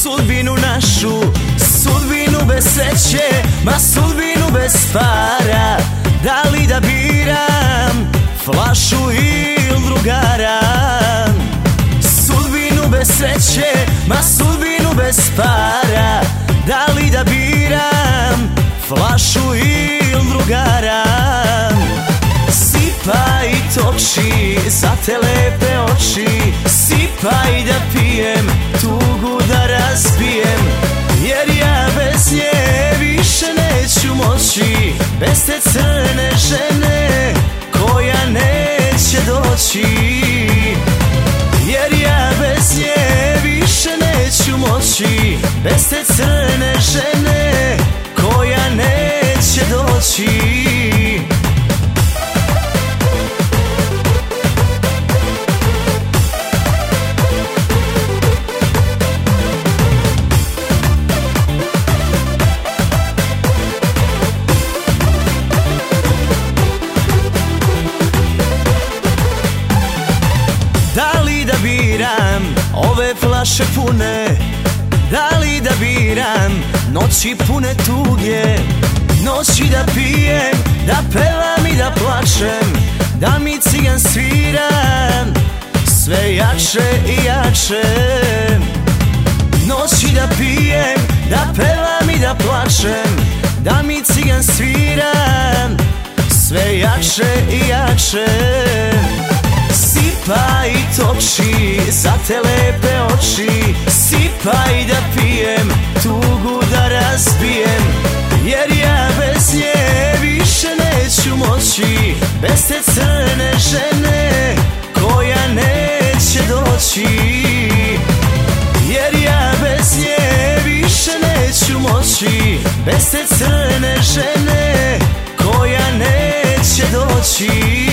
sudbinu našu, sudbinu bez sreće, ma sudbinu bez para. Da li da biram flašu il drugara? Sudbinu bez sreće, ma sudbinu bez para. Da li da biram flašu il drugara? Sipaj toči za te lepe oči, sipaj da pijem, tugu da razbijem. Jer ja bez nje više neću moći, bez te crne žene koja neće doći. Jer ja bez nje više neću moći, bez te crne žene koja neće doći. Da li da biram ove flaše pune? Da li da biram noći pune tuge? Noći da pijem, da pevam i da plačem, da mi cigan svira sve jače i jače. Noći da pijem, da pevam i da plačem, da mi cigan svira sve jače i jače. Sipaj toči za te lepe oči, sipaj da pijem, tugu da razbijem. Jer ja bez nje više neću moći, bez te crne žene koja neće doći. Jer ja bez nje više neću moći, bez te crne žene koja neće doći.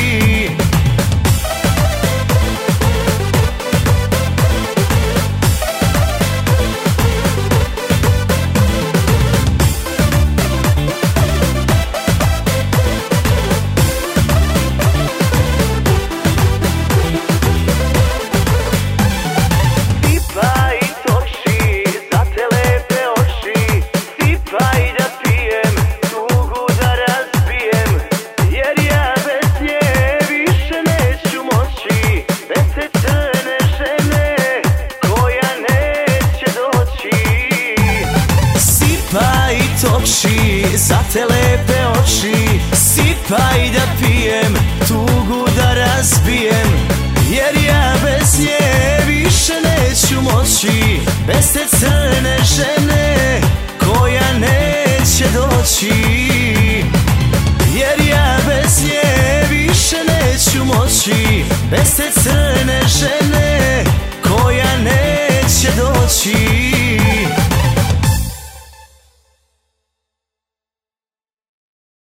Toči za te lepe oči, sipaj da pijem, tugu da razbijem.